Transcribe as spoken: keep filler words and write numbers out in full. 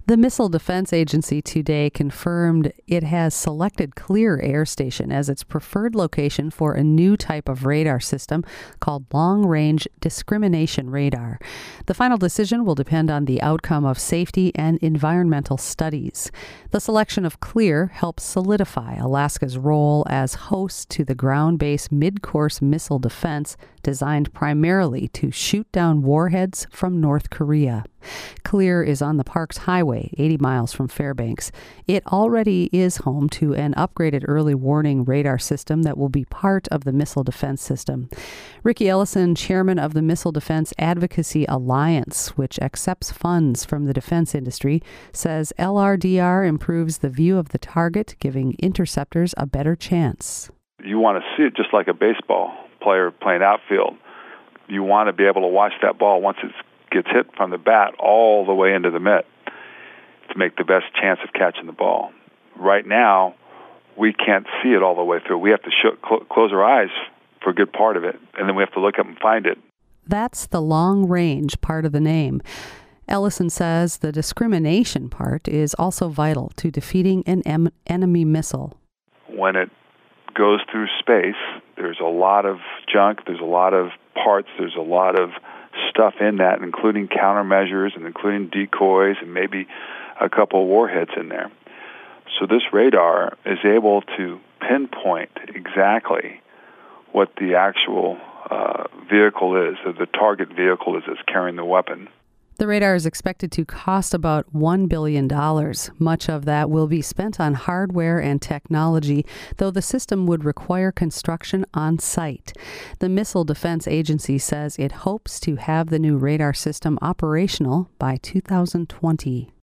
The Missile Defense Agency today confirmed it has selected Clear Air Station as its preferred location for a new type of radar system called Long Range Discrimination Radar. The final decision will depend on the outcome of safety and environmental studies. The selection of Clear helps solidify Alaska's role as host to the ground-based mid-course missile defense designed primarily to shoot down warheads from North Korea. Clear is on the Parks Highway, eighty miles from Fairbanks. It already is home to an upgraded early warning radar system that will be part of the missile defense system. Ricky Ellison, chairman of the Missile Defense Advocacy Alliance, which accepts funds from the defense industry, says L R D R improves the view of the target, giving interceptors a better chance. You want to see it just like a baseball player playing outfield. You want to be able to watch that ball once it gets hit from the bat all the way into the mitt to make the best chance of catching the ball. Right now, we can't see it all the way through. We have to sh- cl- close our eyes for a good part of it, and then we have to look up and find it. That's the long range part of the name. Ellison says the discrimination part is also vital to defeating an em- enemy missile. When it goes through space, there's a lot of junk, there's a lot of parts, there's a lot of stuff in that, including countermeasures and including decoys and maybe a couple of warheads in there. So this radar is able to pinpoint exactly what the actual uh, vehicle is, or the target vehicle is that's carrying the weapon. The radar is expected to cost about one billion dollars. Much of that will be spent on hardware and technology, though the system would require construction on site. The Missile Defense Agency says it hopes to have the new radar system operational by two thousand twenty.